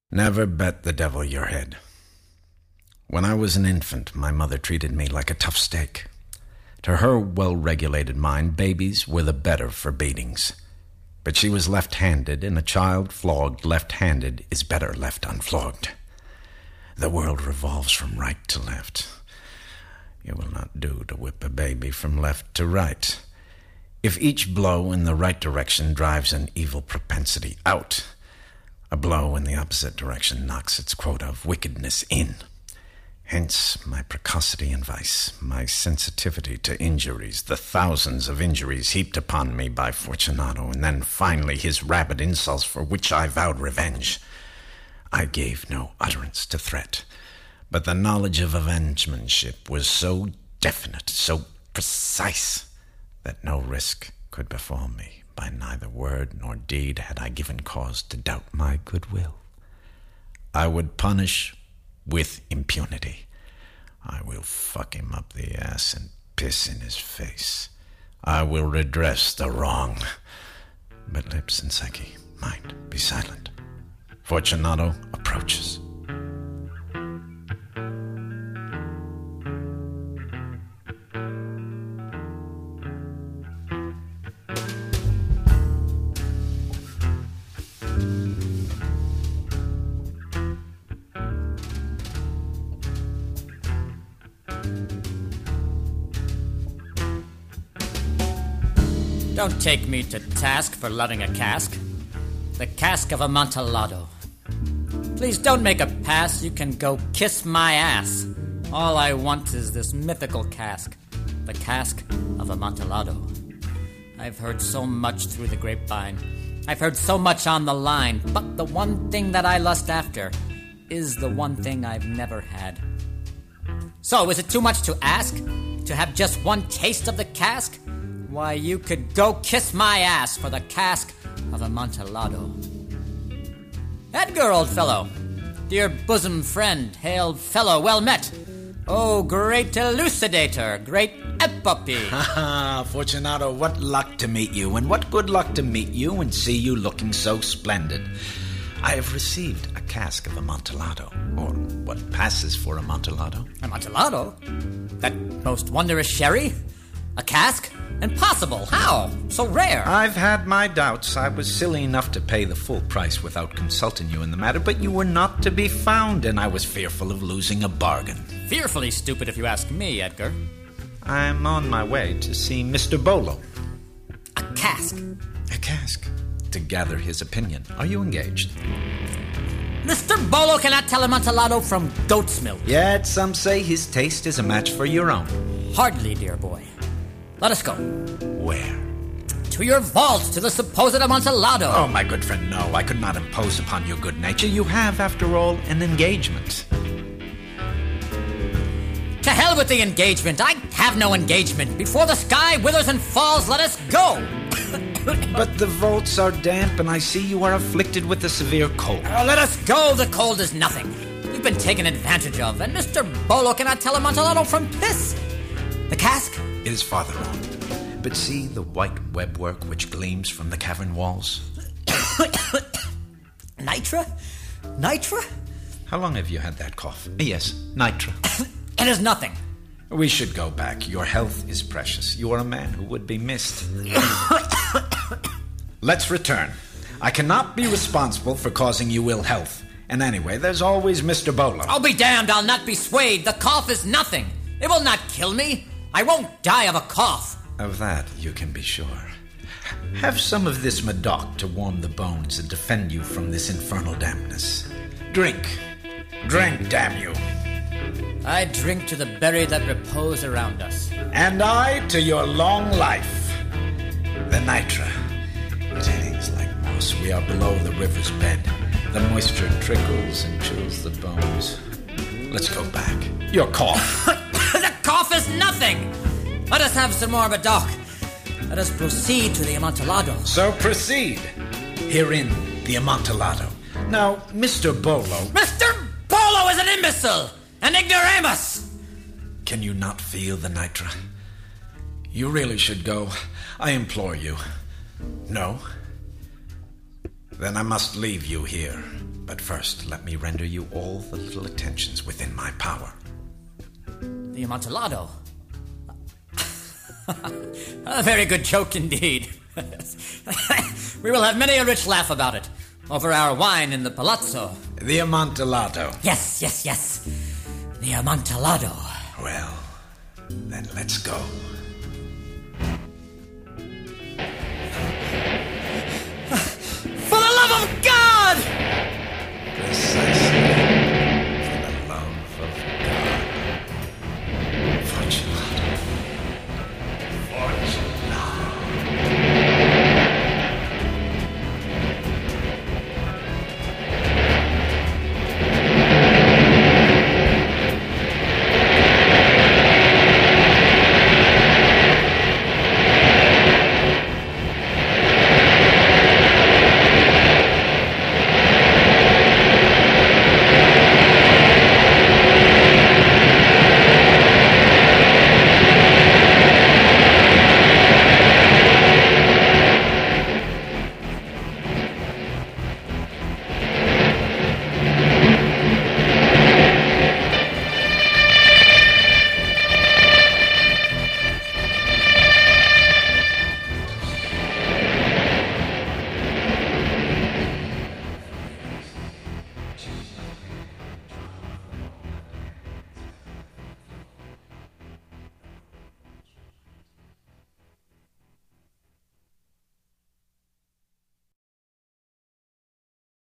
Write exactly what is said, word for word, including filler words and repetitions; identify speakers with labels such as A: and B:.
A: Never bet the devil your head. When I was an infant, my mother treated me like a tough steak. To her well-regulated mind, babies were the better for beatings. But she was left-handed, and a child flogged left-handed is better left unflogged. The world revolves from right to left. It will not do to whip a baby from left to right. If each blow in the right direction drives an evil propensity out, a blow in the opposite direction knocks its quota of wickedness in. Hence my precocity in vice, my sensitivity to injuries, the thousands of injuries heaped upon me by Fortunato, and then finally his rabid insults for which I vowed revenge. I gave no utterance to threat, but the knowledge of avengementship was so definite, so precise, that no risk could befall me. By neither word nor deed had I given cause to doubt my goodwill. I would punish with impunity. I will fuck him up the ass and piss in his face. I will redress the wrong. But lips and Psyche, mind, be silent. Fortunato approaches.
B: Don't take me to task for loving a cask. The cask of Amontillado. Please don't make a pass. You can go kiss my ass. All I want is this mythical cask. The cask of Amontillado. I've heard so much through the grapevine. I've heard so much on the line. But the one thing that I lust after is the one thing I've never had. So, is it too much to ask? To have just one taste of the cask? Why, you could go kiss my ass for the cask of Amontillado. Edgar, old fellow, dear bosom friend, hail fellow, well met. Oh, great elucidator, great epopee.
A: Ha ha, Fortunato, what luck to meet you, and what good luck to meet you and see you looking so splendid. I have received a cask of Amontillado, or what passes for Amontillado.
B: Amontillado? That most wondrous sherry? A cask? Impossible! How? So rare!
A: I've had my doubts. I was silly enough to pay the full price without consulting you in the matter, but you were not to be found, and I was fearful of losing a bargain.
B: Fearfully stupid if you ask me, Edgar.
A: I'm on my way to see Mister Bolo.
B: A cask?
A: A cask? To gather his opinion. Are you engaged?
B: Mister Bolo cannot tell Amontillado from goat's milk.
A: Yet some say his taste is a match for your own.
B: Hardly, dear boy. Let us go.
A: Where?
B: To your vault, to the supposed Amontillado.
A: Oh, my good friend, no. I could not impose upon your good nature. You have, after all, an engagement.
B: To hell with the engagement. I have no engagement. Before the sky withers and falls, let us go.
A: But the vaults are damp, and I see you are afflicted with a severe cold.
B: Oh, let us go. The cold is nothing. You've been taken advantage of, and Mister Bolo cannot tell Amontillado from piss. The cask?
A: It is farther on. But see the white webwork which gleams from the cavern walls?
B: Nitra? Nitra?
A: How long have you had that cough? Yes, nitra.
B: It is nothing.
A: We should go back. Your health is precious. You are a man who would be missed. Let's return. I cannot be responsible for causing you ill health. And anyway, there's always Mister Bolo.
B: I'll be damned. I'll not be swayed. The cough is nothing. It will not kill me. I won't die of a cough.
A: Of that you can be sure. Have some of this Medoc to warm the bones and defend you from this infernal dampness. Drink. Drink, damn you.
B: I drink to the buried that repose around us.
A: And I to your long life. The nitra. It hangs like moss. We are below the river's bed. The moisture trickles and chills the bones. Let's go back. Your cough.
B: The cough is nothing. Let us have some more Medoc. Let us proceed to the Amontillado.
A: So proceed. Herein the Amontillado. Now, Mister Bolo...
B: Mister Bolo is an imbecile! An ignoramus!
A: Can you not feel the nitra? You really should go. I implore you. No? Then I must leave you here. But first, let me render you all the little attentions within my power.
B: The Amontillado? A very good joke indeed. We will have many a rich laugh about it, over our wine in the palazzo.
A: The Amontillado.
B: Yes, yes, yes. The Amontillado.
A: Well, then let's go.
B: For the love of God!